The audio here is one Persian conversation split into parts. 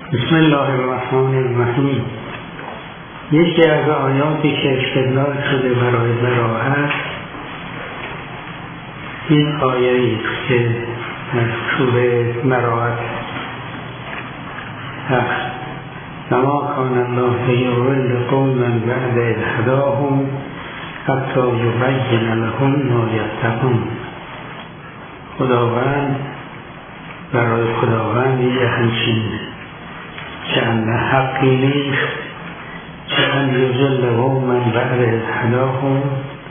بسم الله الرحمن الرحیم. یکی از آیاتی که استدلال شده برای براءت این آیه است که از سوره براءت هست: وما کان الله لیضل قوما بعد اذ هداهم حتی یبین لهم ما یتقون. خداوند برای خداوند یه همچین چند حقی نیست که ان یضل قوما بعد اذ هداهم،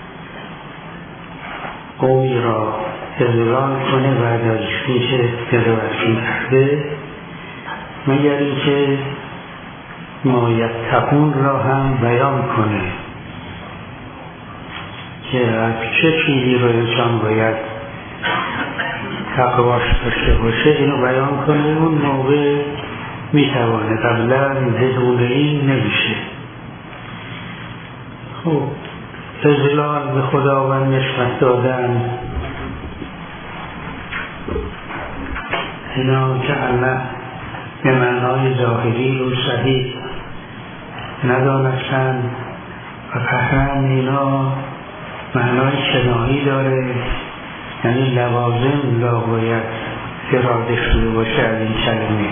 قومی را اضلال کنه بعد از اینکه هدایتشون کرده، مگر اینکه ما یتقون را هم بیان کنه که از چه چیزی رو انسان باید تقواش داشته باشه اینو بیان کنه. اون موقع میتوانه، قبلا بدون این نمیشه. خب اذلال به خداوند نسبت دادن، اینا که الله به معنای ظاهری رو صحیح ندانستن و فهم اینا معنای کنایی داره، یعنی لوازم لا باید اراده شده باشه از این کلمه.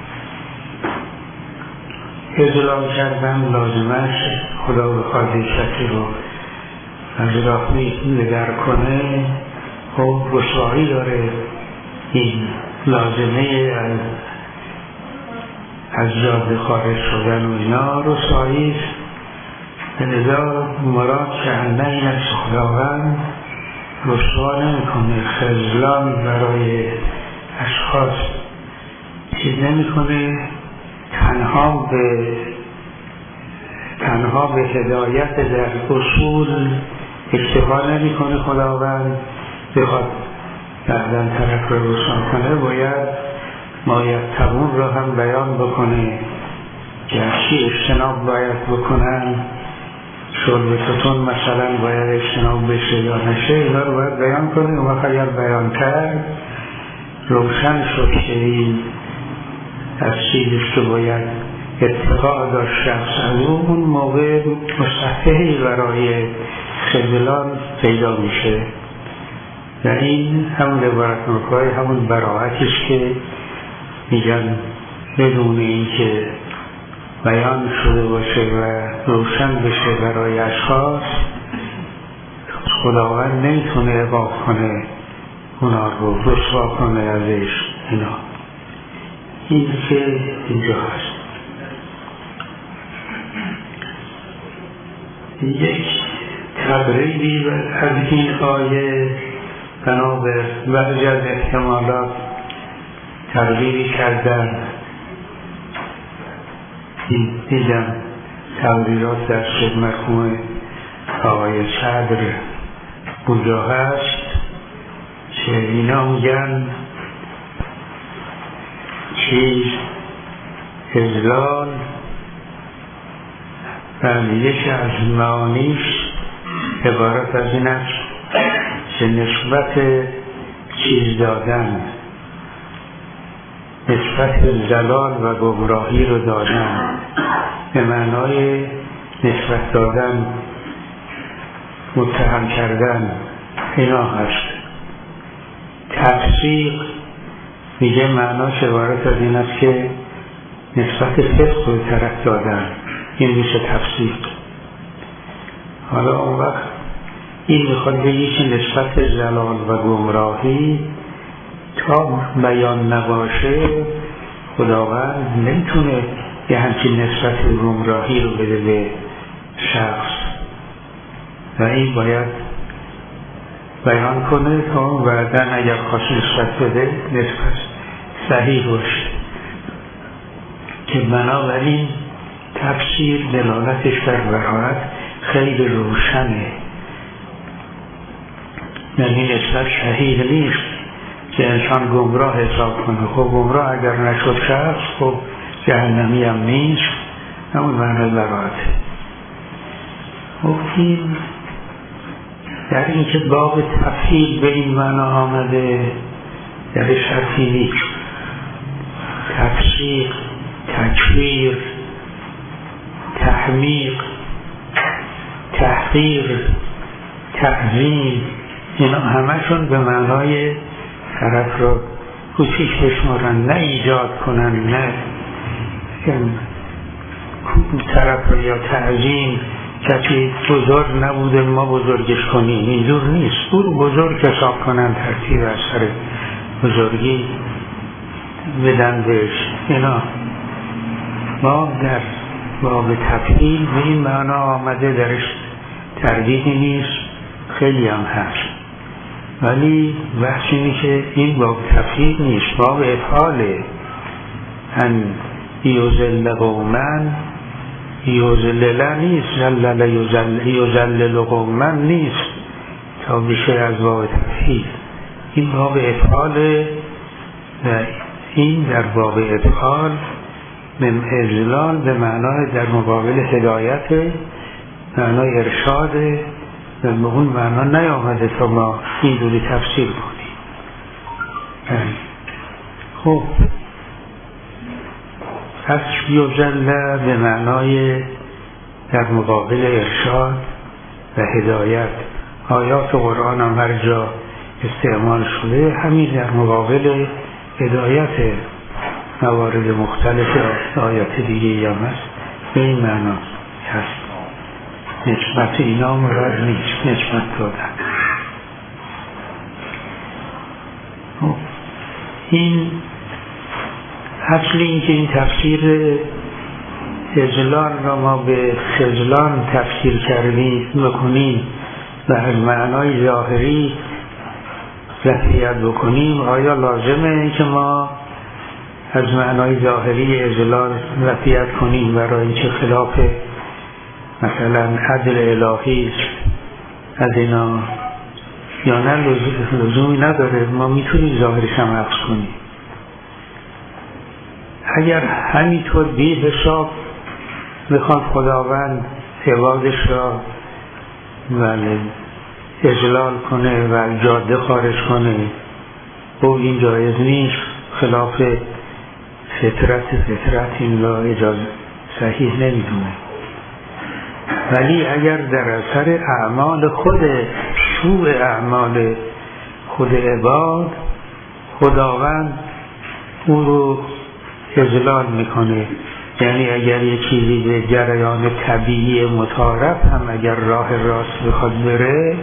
اذلال کردن لازمش خدا بخواد کسی رو از راه نگر کنه، خب رسوایی داره. این لازمه از جاده خارج شدن و اینا رسوایی است. لذا مراد که این از خداوند رسوا نمی کنه، خذلان برای اشخاص چیز نمی کنه، تنها به هدایت در اصول اکتفا نمی کنه. خداوند بخواد بعدن طرف رو رسوا کنه باید ما یتقون را هم بیان بکنه که از چی اجتناب باید بکنن. شرب توتون مثلا باید اجتناب بشه یا نشه، اینا رو باید بیان کنه. و اگر بیان کرد روشن شد که این از چیزیست که باید اتقاء داشت شخص از اون موقع مصححی برای خذلان پیدا میشه. و این همون عبارت نکای همون براءتیست که میگن بدون این که بیان شده باشه و روشن بشه برای اشخاص، خداوند نمیتونه عقاب کنه، اونا رو رسوا کنه ازش. اینا این که اینجا هست. یک تقریبی از این آیه بنابر بعضی از احتمالات تقریبی کردن. دیدم تقریرات در شد مرحوم آقای صدر اونجا هست که اینا میگن چیز اذلال یکی از معانیش عبارت از این است که نسبت چیز دادن، نسبت زلال و گمراهی رو دادن، به معنای نسبت دادن، متهم کردن، اینا هست. تفسیق میگه معناش عبارت از این است که نسبت فسق رو طرف دادن، این میشه تفسیق. حالا اون وقت این میخواد بگه که نسبت زلال و گمراهی تا بیان نباشه خداوند نمیتونه یه همچین نسبت گمراهی رو بده به شخص و این باید بیان کنه تا بعدن اگر خواست نسبت بده نسبت صحیح باشه. که بنابراین تفسیر دلالتش بر براءت خیلی روشنه، یعنی نسبت صحیح نیست که انسان گمراه حساب کنه. خب گمراه اگر نشد شخص خب جهنمی هم نیست، همون معنی براءته. خب این در اینکه باب تفصیل به این معنا آمده در شرطی نیست. تفسیر تکفیر، تحمیق، تحقیر، تعظیم، اینا همشون به معنای طرف رو کوچیک بشمارن، نه ایجاد کنن، نه طرف رو یا تعظیم، کسی بزرگ نبوده ما بزرگش کنیم، اینجور نیست. او رو بزرگ حساب کنن، ترتیب اثر بزرگی بدن بهش. اینا ما در باب تفعیل به این معنا آمده، درش تردیدی نیست، خیلی هم هست، ولی بحث اینه که این باب تفعیل نیست، باب افعاله. ان یذل قوما، یذلل نیست، ذلل یذلل قوما نیست تا بشه از باب تفعیل. این باب افعاله و این در باب افعال من اجلال به معنای در مقابل هدایت، معنای ارشاد، و به اون معنا نیامده تا ما اینجوری تفسیر کنیم. خب پس یذل به معنای در مقابل ارشاد و هدایت. آیات قرآن هم هر جا استعمال شده همین در مقابل هدایت، موارد مختلف آیات دیگه هم هست به این معنا هست. نجمت اینا مراد نیست، نجمت دادن. این اصل این که این تفسیر اجلال را ما به خذلان تفسیر کردیم بکنیم و از معنای ظاهری رفعیت بکنیم، آیا لازمه که ما از معنای ظاهری اجلال رفعیت کنیم برای اینکه خلاف مثلا عدل الهی از اینا، یا نه لزومی نداره، ما میتونیم ظاهرش هم حفظ کنیم. اگر همینطور بی حساب بخواد خداوند عبادش را اجلال کنه و جاده خارج کنه، و این جایز نیست، خلاف فطرت این را اجازه صحیح نمیدونه. ولی اگر در اثر اعمال خود، شوع اعمال خود عباد، خداوند او رو اجلال میکنه، یعنی اگر یه چیزی به جریان طبیعی متعارف هم اگر راه راست بخواد بره،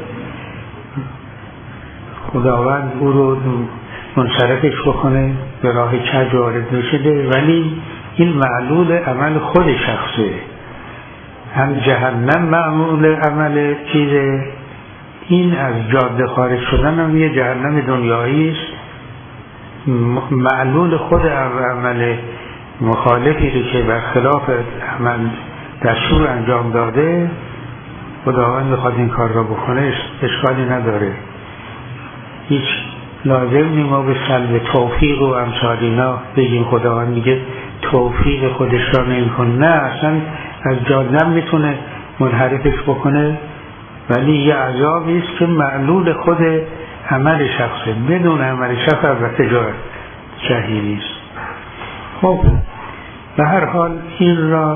خداوند او رو منصرفش بکنه، به راه کج وارد نشده، ولی این معلول عمل خود شخصه. هم جهنم معمول عمل چیزه، این از جاده خارج شدن هم یه جهنم دنیایی است، معلول خود عمل مخالفی رو که برخلاف عمل دستور انجام داده، خداوند بخواد این کار را بکنه اشکالی نداره. هیچ لازم نیم ما به سلب توفیق و امثال اینا بگیم خداوند میگه توفیق خودش را نمی کنه. نه، اصلا از جاده میتونه منحرفش بکنه، ولی یه عذابی است که معلول خود عمل شخصه، بدون عمل شخص البته جایی نیست. خب به هر حال این را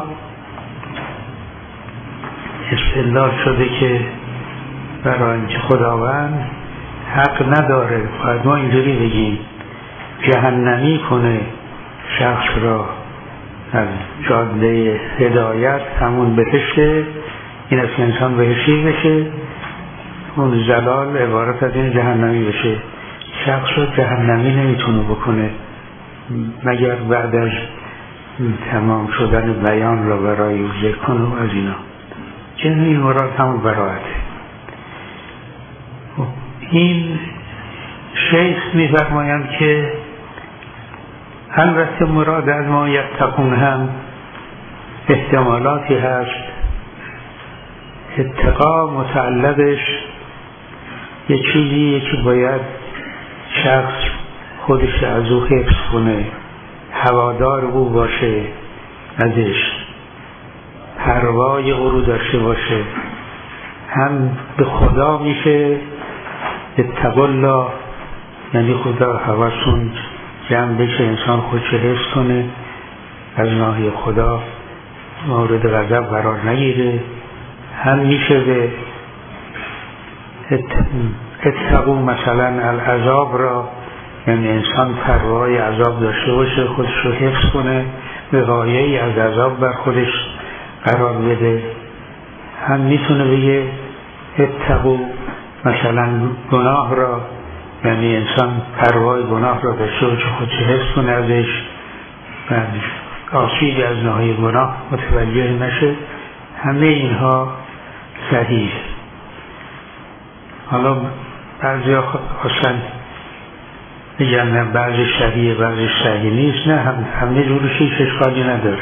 استدلال شده که برای اینکه خداوند حق نداره، باید ما اینجوری بگیم جهنمی کنه شخص را از جاده هدایت، همون بهشته، این است که انسان بهشتی بشه، اون زلال عبارت از این جهنمی بشه. شخص رو جهنمی نمیتونه بکنه مگر بعد از تمام شدن بیان را برای او ذکر کنه و از اینا، که این مراد همون براعته. این شیخ می‌فرمایند که البته مراد از ما یتقون هم احتمالاتی هست. اتقا متعلقش یه چیزیه که باید شخص خودش از او حفظ کنه، هوادار او باشه، ازش پروای او رو داشته باشه. هم به خدا میشه اتقوا الله، یعنی خدا حواسون جمع بشه، انسان خودش حفظ کنه، از ناحیه خدا مورد غضب قرار نگیره. هم میشه به اتقوا مثلا العذاب را، یعنی انسان پروای عذاب داشته باشه، خودش رو حفظ کنه، وقایعی از عذاب بر خودش قرار بده. هم میتونه بگه اتقوا مثلا گناه را، یعنی انسان پروای گناه را داشته باشه، خودش حفظ کنه ازش، آسیبی از ناحیه گناه متوجه نشه. همه اینها صحیح. حالا بعضی خواستن میگن نه بعضی صحیحه بعضی صحیح نیست، نه همه جورش هیچ اشکالی نداره.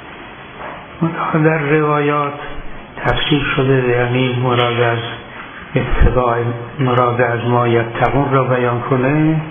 در روایات تفسیر شده، یعنی مراد از اتقاء، مراد از ما یتقون را بیان کنه.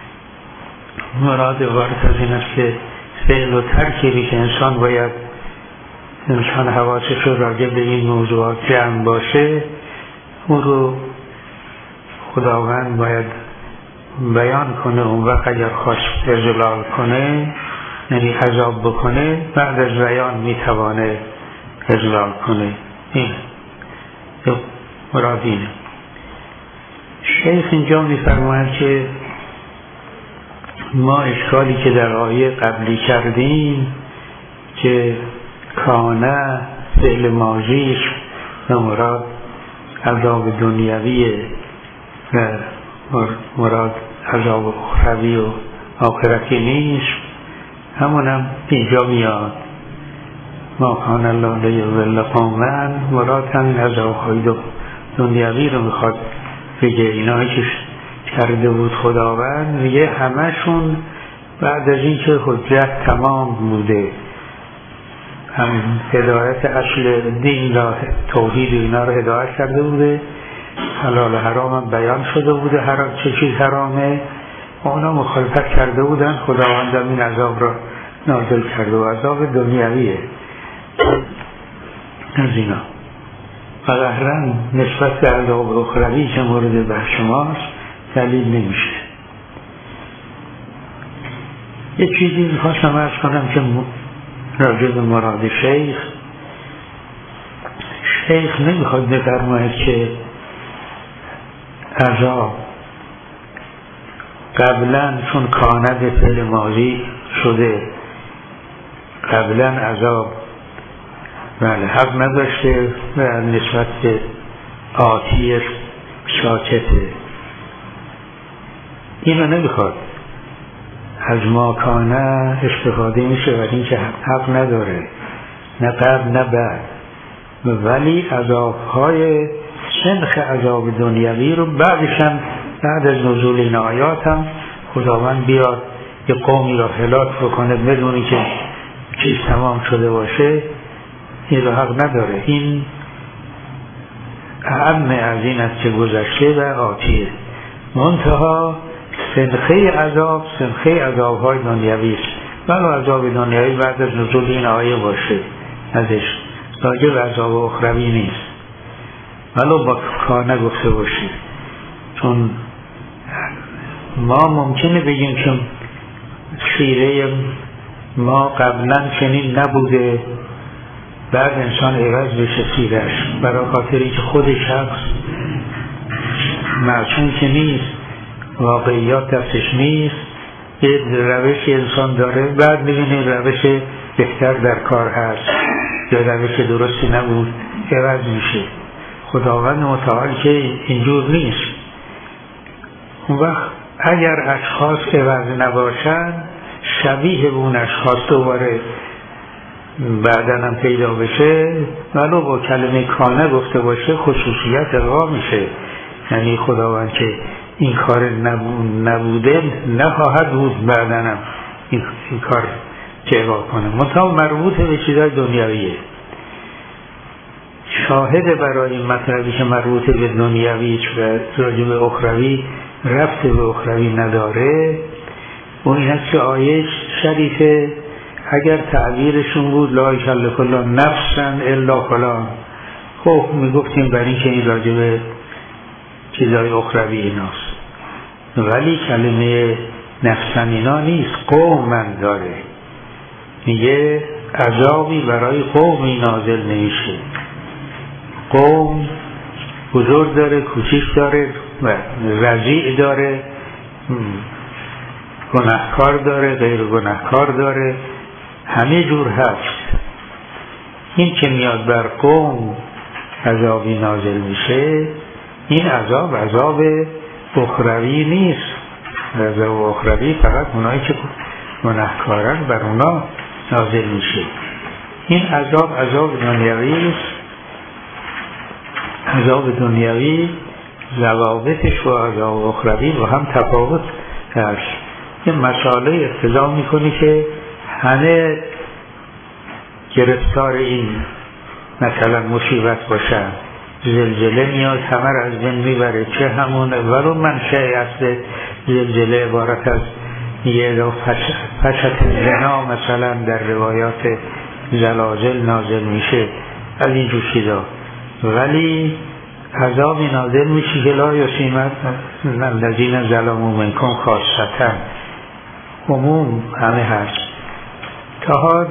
مراد عبارت از این است که فعل و ترکیبی که انسان حواسش رو راجع به این موضوعات جمع باشه، اون رو خداوند باید بیان کنه. اون وقت اگر خواست اذلال کنه، یعنی عذاب بکنه، بعد از بیان میتوانه اذلال کنه. این مراد اینه. شیخ اینجا میفرماید که ما اشکالی که در آیه قبلی کردیم که کانه فعل ماضیش و مراد عذاب دنیویه و مراد عذاب اخروی و آخرتی نیست، همونم اینجا میاد. ما کان الله لیضل قوما، مراد همین عذاب‌های دنیوی رو میخواد بگه. اینایی که کرده بود خداوند، میگه همشون بعد از این که حجت تمام بوده، هم هدایت اصل دین را، توحید اینا رو هدایت کرده بوده، حلال حرام هم بیان شده بوده، چه چیز حرامه، اونا مخالفت کرده بودن، خداوند هم این عذاب را نازل کرده و عذاب دنیویه از اینا. و قهرن نسبت به عذاب اخروی که مورد بحث ماست دلیل نمیشه. یه چیزی میخواستم عرض کنم که راجع به مراد شیخ نمیخواد بفرماید که عذاب قبلا چون کانه به فعل ماضی شده، قبلا عذاب بله حق نداشته و نسبت به آتی ساکته. اینو نمیخواد. از ما کانه استفاده میشه ولی این که حق نداره، نه قبل نه بعد. ولی عذابهای سنخ عذاب دنیوی رو بعدشم، بعد از نزول این آیات هم خداوند بیاد یه قومی را هلاک بکنه بدون که چیز تمام شده باشه، این رو حق نداره. این اهم از این است که گذشته و آتیه. منتها سنخه عذابهای دنیوی است. ولو عذاب دنیوی بعد از نزول این آیه باشه ازش، راجع به عذاب اخروی نیست، ولو با کار نگفته باشید. چون ما ممکنه بگیم که سیره ما قبلا چنین نبوده، بعد انسان عوض بشه سیرش، برای خاطری که خود شخص معصوم که نیست، واقعیات دستش نیست، یه روش انسان داره، بعد میبینه روش بهتر در کار هست یا روش درستی نبود، عوض میشه. خداوند متعال که اینجور نیست. اون وقت اگر اشخاص عوض نباشن، شبیه به اون اشخاص دوباره بعدن هم پیدا بشه، ولو با کلمه کانه گفته باشه، خصوصیت القا میشه. یعنی خداوند که این کار نبوده نخواهد بود بعدن هم این کار که القا کنه. منطقه مربوط به چیزای دنیاویه. شاهد برای این مطلبی که مربوط به دنیاوی و راجع به اخروی رفت به اخروی نداره، اون این هست که آیه شریفه اگر تعبیرشون بود لا یکلف الله نفسا الا فلان، خب میگفتیم برای این که این راجع به چیزای اخروی ایناست، ولی کلمه نفسا اینا نیست، قومن داره. میگه عذابی برای قومی نازل نمیشه. قوم بزرگ داره، کوچیک داره، رضیع داره، گناهکار داره، غیر گناهکار داره، همه جور هست. این که میاد بر قوم عذابی نازل میشه، این عذاب اخروی نیست. عذاب اخروی فقط اونایی که گناهکارن بر اونا نازل میشه. این عذاب دنیوی است. عذاب دنیوی ضوابطش و عذاب اخروی با هم تفاوت هست. این مسئله اقتضا میکنه که همه گرفتار این مثلا مصیبت باشن. زلزله میاد همه را از بین میبره، چه همون ولو منشأ اصل زلزله عبارت از یه پشت زنا مثلا در روایات زلازل نازل میشه از این جور چیزا، ولی عذابی نازل میشه که لا یصیبن الذین ظلموا منکم خاصة، عموم همه هست. تا حال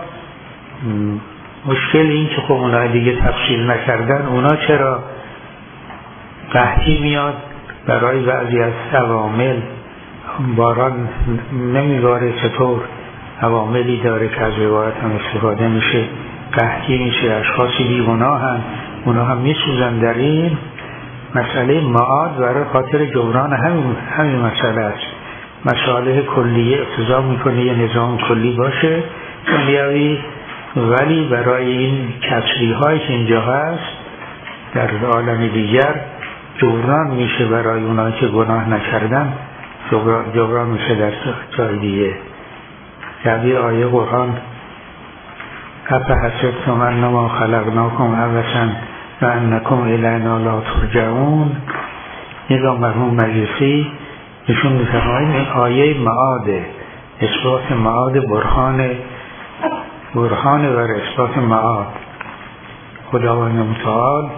مشکل این که خب اونها دیگه تفصیل نکردن، اونا چرا قحطی میاد برای بعضی از عوامل، باران نمیباره، چطور عواملی داره که از روایت هم استفاده میشه، قحطی میشه، اشخاصی بیگناه هم اونا هم میسوزن. در این مسئله معاد برای خاطر جبران همین مسئله است. مسائل کلیه اقتضا میکنه یه نظام کلی باشه دنیوی، ولی برای این کسری هایی که اینجا هست در عالم دیگر جبران میشه، برای اونایی که گناه نکردن جبران میشه در جای دیگه. در آیه قرآن افحسبتم انما خلقناکم عبثا و انکم الینا لا ترجعون، نظام مرحوم مجلسی نشون میفرمایند این آیه معاده، اثبات معاد، برهان بر اثبات معاد. خداوند متعال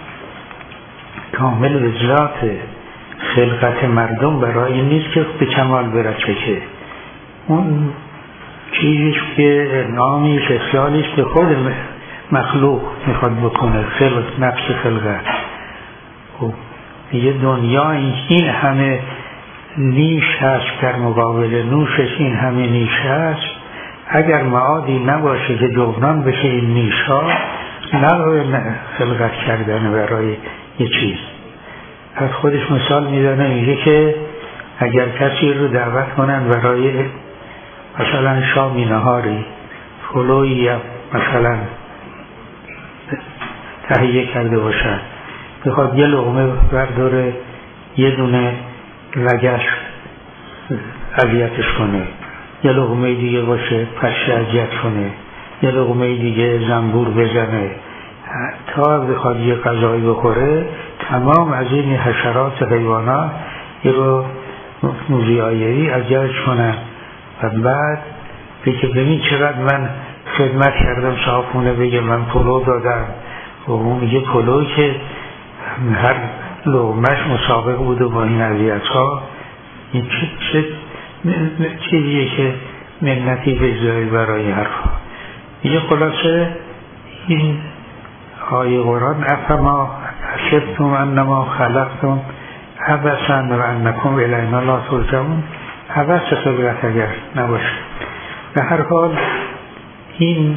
کامل به ذات خلقت مردم برای این نیست که به کمال برسه، که اون چیزیش که انعامیش اصلاحیش به خود مخلوق میخواد بکنه، نفس خلقت. خب یه دنیا این همه نیش هست، در مقابل نوشش این همه نیش هست، اگر معادی نباشه که جبران بشه این نیش ها، نه خلقت کردن برای یه چیز. از خودش مثال میدانه، میگه که اگر کسی رو دعوت کنن برای مثلا شامی نهاری، پلویی مثلا تهیه کرده باشن، بخواد یه لقمه برداره یه دونه لگش اذیتش کنه، یه لقمه دیگه باشه پشه اذیت کنه، یه لقمه دیگه زنبور بزنه، تا بخواد یه غذایی بخوره تمام از این حشرات حیوانات یه رو موزیایی اذیتش کنن. و بعد بگه ببین چقدر من خدمت کردم، صاحبونه بگه من پلو دادم، و اون میگه پلوی که هر لقمه‌اش مسابق بوده با این اذیت ها، این چه چیزیه که منتی بگذاری برای حرفا. میگه خلاصه این آیه قرآن افما حسبتم انما خلقتم عبثا و انکم الینا لا ترجعون، عبث خلقت اگر نباشه. به هر حال این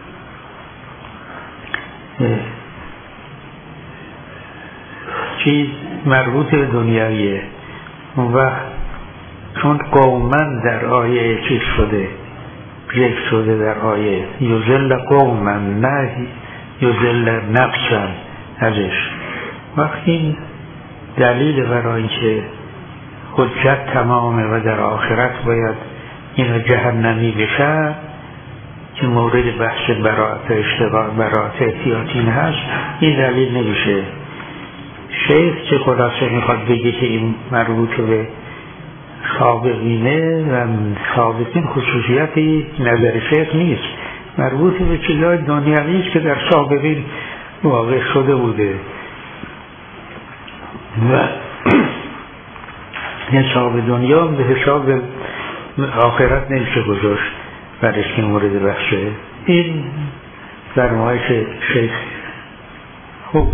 چیز مربوط به دنیاییه. و چون قومن در آیه چیز شده، ذکر شده در آیه یذل قومن، نه یذل نفسن ازش. وقتی این دلیل برای اینکه حجت تمامه و در آخرت باید اینا جهنمی بشن، که مورد بحث براءت اشتغال، براءت احتیاطین هست، این دلیل نمیشه. شیخ چه خلاصه میخواد بگه که این مربوط به سابقینه و سابقین خصوصیتی نظر شیخ نیست، مربوط به چیزهای دنیوی است که در سابقین واقع شده بوده و حساب دنیا به حساب آخرت نمیشه گذاشت. برش که مورد بخشه. این فرمایش شیخ. خب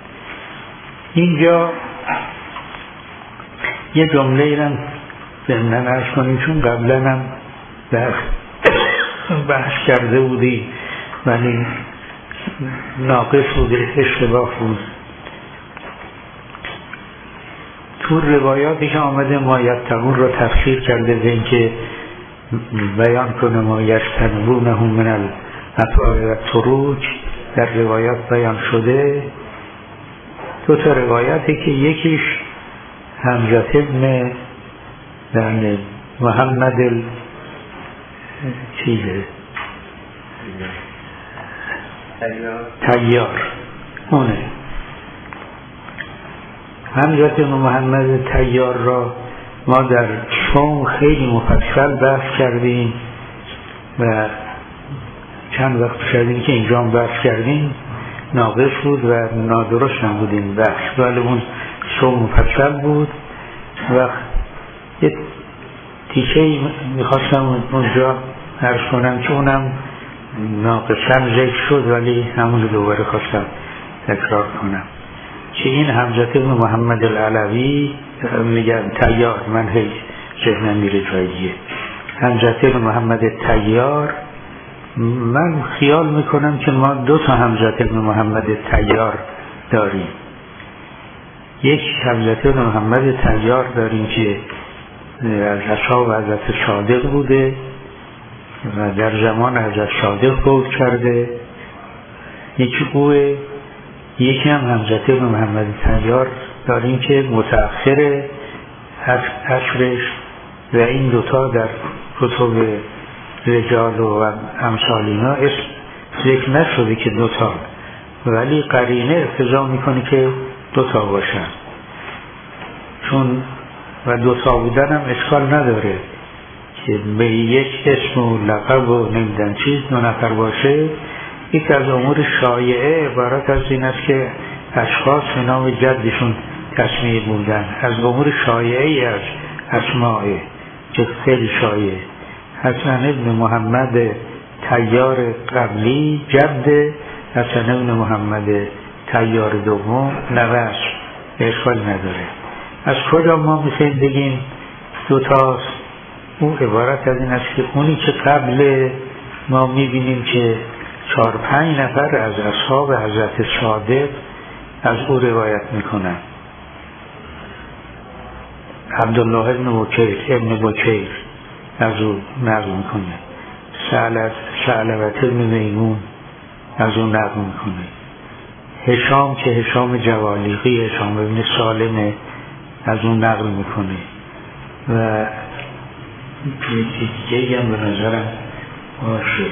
اینجا یه جمله ایرم ضمناً عرض کنیم، چون قبلا هم بحث کرده بودی ولی ناقص بوده، اشتباه بود. تو روایاتی که آمده ما یتقون رو تفسیر کرده به اینکه بیان کنه ما یجتنبونه من الافعال و تروج، در روایات بیان شده. دو تا روایتی که یکیش حمزه ابن محمد طیار، اونه حمزه ابن محمد طیار را ما در صوم خیلی مفصل بحث کردیم و چند وقت شدیم که اینجا هم بحث کردیم، ناقص بود و نادرست هم بود این بحث، ولی اون صوم مفصل بود. و یه تیکه میخواستم اونجا عرض کنم که اونم ناقصا ذکر شد ولی همون دوباره خواستم تکرار کنم که این حمزه ابن محمد العلوی میگن طیار، من هیچ ذهنم میره جاییه، حمزه ابن محمد طیار. من خیال میکنم که ما دو تا حمزه ابن محمد طیار داریم. یک حمزه ابن محمد طیار داریم که از اصحاب حضرت صادق بوده و در زمان حضرت صادق فوت کرده، یکی اوه. یکی هم حمزه ابن محمد طیار داریم که متأخر عصرش و این دوتا در کتب رجال و امثال اینا ذکر نشده که دوتا، ولی قرینه اقتضا میکنه که دوتا باشن، چون و دوتا بودن هم اشکال نداره که به یک اسم و لقب و نمیدن چیز دو نفر باشه. یکی از امور شایعه عبارت از این است که اشخاص به نام جدشون تسمیه بودن. از امور شایعه از اسماء که خیلی شایعه، حسن ابن محمد طیار قبلی جد حسن ابن محمد طیار دوم نوش، اشکال نداره. از کجا ما میخوایم بگیم دوتاست؟ اون عبارت از این است که اونی که قبل ما میبینیم که 4-5 نفر از اصحاب حضرت صادق از او روایت میکنن. عبدالله ابن بکیر از او نقل میکنه، ثعلبة ابن میمون از او نقل میکنه، هشام که هشام جوالیقی، هشام ابن سالم از اون نقل میکنه و دیگه هم به نظرم باشه.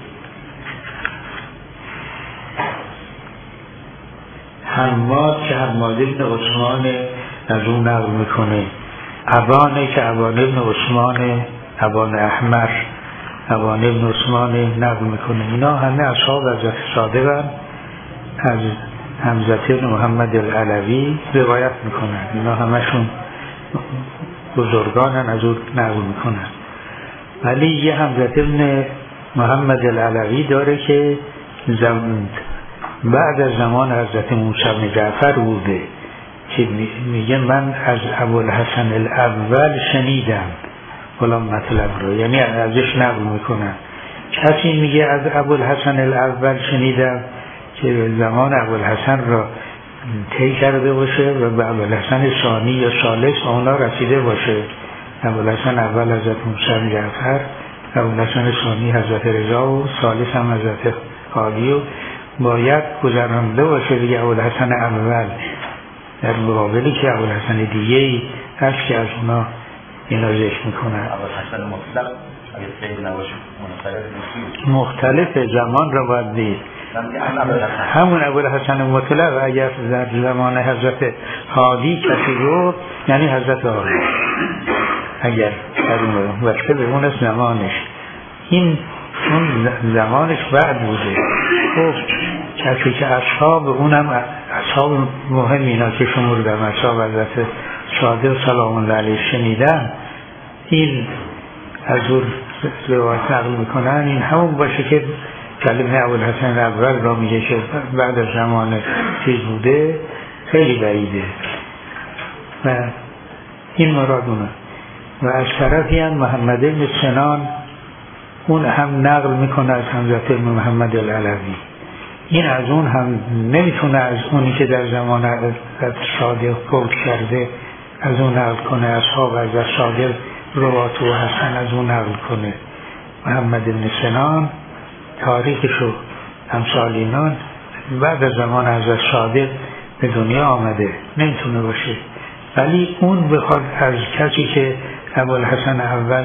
حماد که حماد ابن عثمان از اون نقل میکنه، ابانه که ابان ابن عثمان، ابان احمر ابان ابن عثمان نقل میکنه. اینا همه اصحاب حضرت صادق از حمزه ابن محمد العلوی روایت میکنن. اینا همشون بزرگانن از اون نقل میکنن. ولی یه حمزه ابن محمد العلوی داره که بعد از زمان حضرت موسی بن جعفر بوده که میگه من از ابوالحسن الاول شنیدم فلان مطلب رو، یعنی ازش نقل میکنن. کسی میگه از ابوالحسن الاول شنیدم که زمان ابوالحسن را طی کرده باشه و به ابوالحسن ثانی یا ثالث اونا رسیده باشه. ابوالحسن اول حضرت موسی بن جعفر، ابوالحسن ثانی حضرت رضا و ثالث هم حضرت عالی، و باید گذرانده باشه دیگه ابوالحسن اول در مقابلی که ابوالحسن دیگه ای هست که از اونا اینا ذکر میکنن. ابوالحسن مطلق مختلف زمان رو باید دید. همون ابوالحسن مطلق اگر در زمان حضرت هادی کسی رو یعنی حضرت عالی، اگر وقت به اون زمانش، این اون زمانش بعد بوده. خب کسی که اصحاب اونم اصحاب مهم اینا که شمردم اصحاب حضرت صادق سلام الله علیه شنیدن، این از اون روایت نقل میکنن این همون باشه که کلمه ابوالحسن اول را میگه که بعد از زمان چیز بوده، خیلی بعیده و این مرادونه. و از طرفی هم محمد بن سنان اون هم نقل میکنه از حمزه بن محمد العلوی. این از اون هم نمیتونه از اونی که در زمان صادق فوت کرده از اون نقل کنه، اصحاب از صادق روات و حسن از اون نقل کنه. محمد بن سنان تاریخشو امثال اینان بعد از زمان حضرت صادق به دنیا آمده، نمیتونه باشه. ولی اون بخواد از کسی که ابوالحسن اول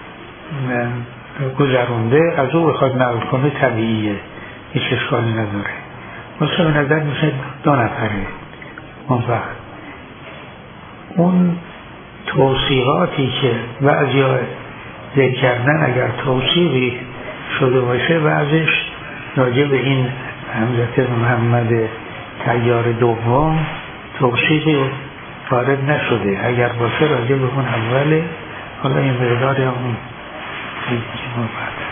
گذرونده از او بخواد نقل کنه طبیعیه، هیچ اشکالی نداره. مثلا به نظر میشه 2 نفره. اون وقت اون توصیقاتی که بعضیا ذکر کردن اگر توصیقی شده باشه بعضش راجع به این حمزه محمد طیار دوم توصیقی وارد نشده، اگر باشه راجع به اون اوله. حالا این مقدار اون چیزی که ما